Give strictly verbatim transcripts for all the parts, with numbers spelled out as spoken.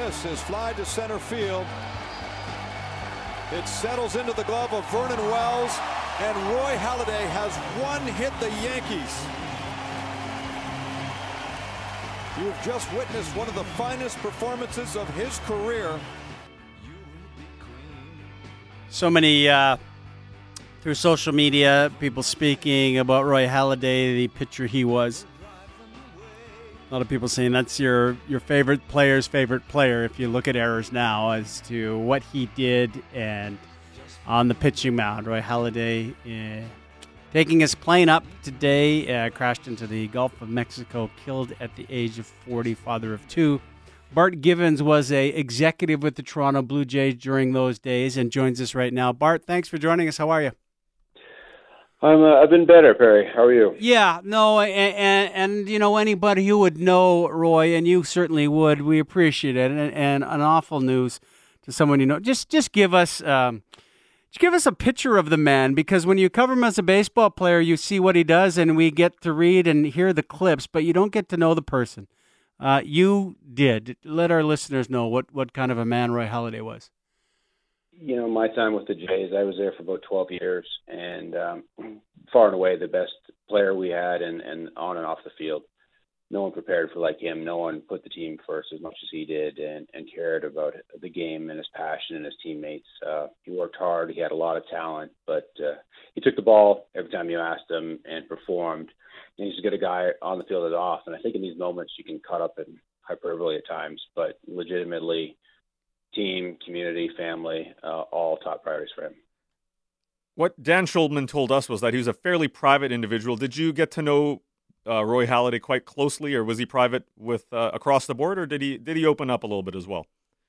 miss is fly to center field. It settles into the glove of Vernon Wells, and Roy Halladay has one hit the Yankees. You've just witnessed one of the finest performances of his career. So many, uh, through social media, people speaking about Roy Halladay, the pitcher he was. A lot of people saying that's your, your favorite player's favorite player if you look at errors now as to what he did and on the pitching mound. Roy Halladay uh, taking his plane up today, uh, crashed into the Gulf of Mexico, killed at the age of forty, father of two. Bart Givens was a executive with the Toronto Blue Jays during those days and joins us right now. Bart, thanks for joining us. How are you? I'm, uh, I've been better, Perry. How are you? Yeah, no, and, and, and, you know, anybody who would know Roy, and you certainly would, we appreciate it, and, and an awful news to someone you know. Just just give us um, just give us a picture of the man, because when you cover him as a baseball player, you see what he does, and we get to read and hear the clips, but you don't get to know the person. Uh, you did. Let our listeners know what, what kind of a man Roy Halladay was. You know, my time with the Jays, I was there for about twelve years, and um, far and away the best player we had, and, and on and off the field. No one prepared for like him. No one put the team first as much as he did, and, and cared about the game and his passion and his teammates. Uh, he worked hard. He had a lot of talent, but uh, he took the ball every time you asked him and performed. And he's as good a guy on the field as off. And I think in these moments you can cut up in hyperbole at times, but legitimately, team, community, family, uh, all top priorities for him. What Dan Schulman told us was that he was a fairly private individual. Did you get to know uh, Roy Halladay quite closely, or was he private with uh, across the board, or did he did he open up a little bit as well?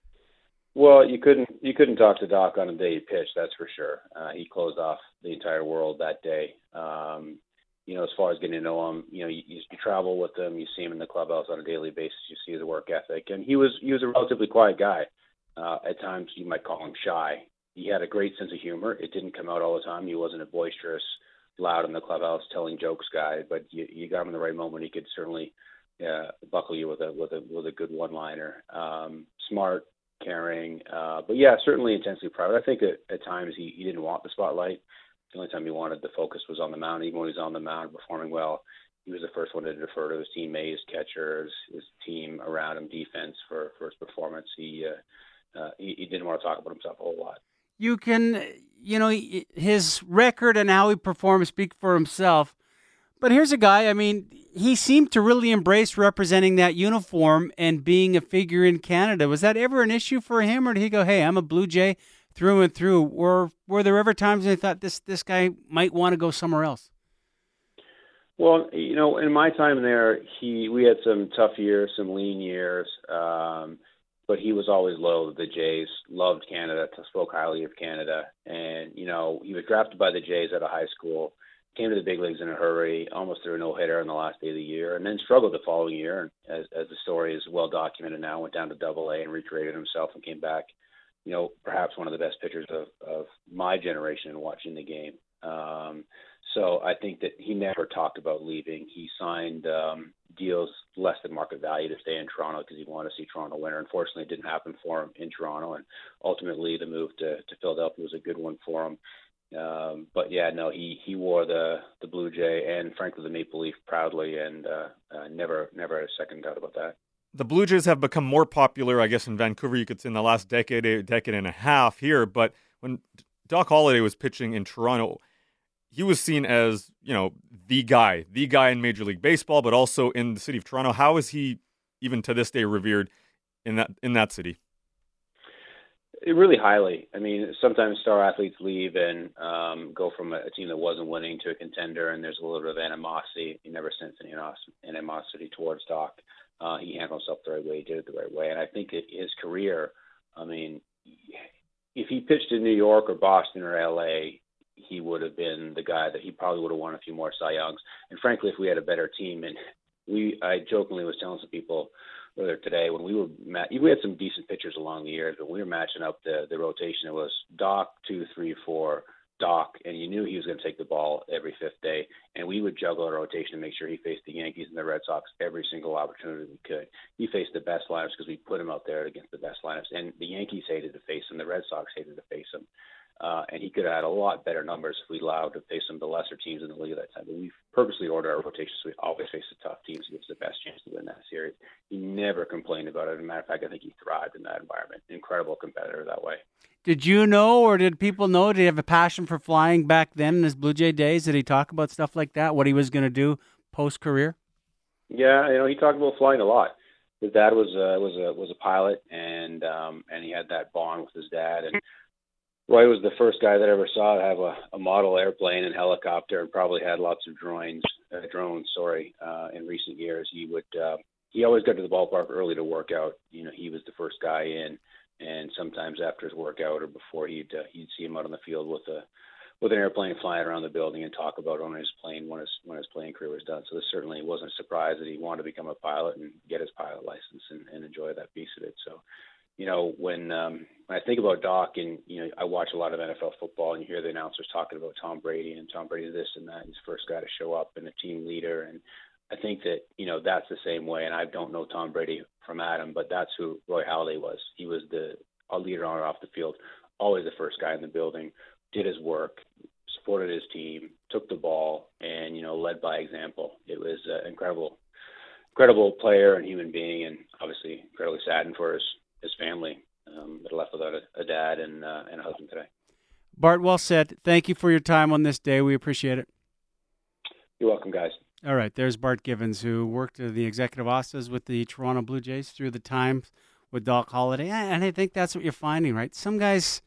Well, you couldn't you couldn't talk to Doc on the day he pitched, that's for sure. Uh, he closed off the entire world that day. Um, you know, as far as getting to know him, you know, you, you travel with him, you see him in the clubhouse on a daily basis, you see his work ethic, and he was he was a relatively quiet guy. Uh, at times, you might call him shy. He had a great sense of humor. It didn't come out all the time. He wasn't a boisterous, loud in the clubhouse, telling jokes guy. But you, you got him in the right moment. He could certainly uh, buckle you with a with a with a good one-liner. Um, smart, caring, uh, but yeah, certainly intensely private. I think at, at times he, he didn't want the spotlight. The only time he wanted the focus was on the mound. Even when he was on the mound performing well, he was the first one to defer to his teammates, catchers, his team around him, defense for, for his performance. He uh, Uh, he, he didn't want to talk about himself a whole lot. You can, you know, his record and how he performs speak for himself. But here's a guy, I mean, he seemed to really embrace representing that uniform and being a figure in Canada. Was that ever an issue for him, or did he go, hey, I'm a Blue Jay through and through? Or were there ever times when he thought this, this guy might want to go somewhere else? Well, you know, in my time there, he we had some tough years, some lean years, um, but he was always loyal to the Jays, loved Canada, spoke highly of Canada. And, you know, he was drafted by the Jays out of high school, came to the big leagues in a hurry, almost threw a no-hitter on the last day of the year, and then struggled the following year. As, as the story is well documented now, went down to Double A and recreated himself and came back, you know, perhaps one of the best pitchers of, of my generation in watching the game. Um, so I think that he never talked about leaving. He signed um, deals less than market value to stay in Toronto because he wanted to see Toronto win. Unfortunately, it didn't happen for him in Toronto, and ultimately the move to, to Philadelphia was a good one for him. Um, but yeah, no, he, he wore the, the Blue Jay and frankly the Maple Leaf proudly, and uh, uh, never never had a second doubt about that. The Blue Jays have become more popular, I guess, in Vancouver, you could say, in the last decade, a decade and a half here. But when Doc Halladay was pitching in Toronto, he was seen as, you know, the guy, the guy in Major League Baseball, but also in the city of Toronto. How is he, even to this day, revered in that in that city? It really highly. I mean, sometimes star athletes leave and um, go from a, a team that wasn't winning to a contender, and there's a little bit of animosity. He never sensed any animosity towards Doc. Uh, he handled himself the right way. He did it the right way. And I think that his career, I mean, if he pitched in New York or Boston or L A, he would have been the guy that he probably would have won a few more Cy Youngs. And frankly, if we had a better team, and we, I jokingly was telling some people earlier today, when we were, we had some decent pitchers along the years, but we were matching up the, the rotation. It was Doc, two, three, four, Doc, and you knew he was going to take the ball every fifth day, and we would juggle our rotation to make sure he faced the Yankees and the Red Sox every single opportunity we could. He faced the best lineups because we put him out there against the best lineups, and the Yankees hated to face him, the Red Sox hated to face him. Uh, and he could have had a lot better numbers if we allowed to face some of the lesser teams in the league at that time. But we purposely ordered our rotations so we always face the tough teams to give us the best chance to win that series. He never complained about it. As a matter of fact, I think he thrived in that environment. Incredible competitor that way. Did you know, or did people know, did he have a passion for flying back then in his Blue Jay days? Did he talk about stuff like that, what he was going to do post-career? Yeah, you know, he talked about flying a lot. His dad was uh, was a was a pilot, and um, and he had that bond with his dad. And Roy was the first guy that I ever saw have a, a model airplane and helicopter, and probably had lots of drones, uh, drones. Sorry, uh, in recent years, he would uh, he always got to the ballpark early to work out. You know, he was the first guy in, and sometimes after his workout or before, he'd uh, he'd see him out on the field with a with an airplane flying around the building and talk about owning his plane when his when his playing career was done. So this certainly wasn't a surprise that he wanted to become a pilot and get his pilot license and, and enjoy that piece of it. So, you know, when um, when I think about Doc, and you know, I watch a lot of N F L football, and you hear the announcers talking about Tom Brady and Tom Brady this and that. He's the first guy to show up and a team leader, and I think that, you know, that's the same way. And I don't know Tom Brady from Adam, but that's who Roy Halladay was. He was the a leader on or off the field, always the first guy in the building, did his work, supported his team, took the ball, and, you know, led by example. It was an incredible, incredible player and human being, and obviously incredibly saddened for his, his family um, that left without a, a dad and, uh, and a husband today. Bart, well said. Thank you for your time on this day. We appreciate it. You're welcome, guys. All right, there's Bart Givens, who worked as the executive offices with the Toronto Blue Jays through the time with Doc Halladay. And I think that's what you're finding, right? Some guys,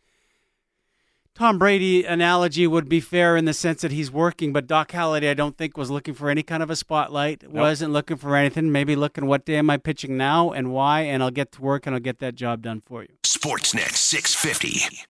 Tom Brady analogy would be fair in the sense that he's working, but Doc Halladay, I don't think, was looking for any kind of a spotlight, nope. wasn't looking for anything, maybe looking, what day am I pitching now and why, and I'll get to work and I'll get that job done for you. Sportsnet six fifty.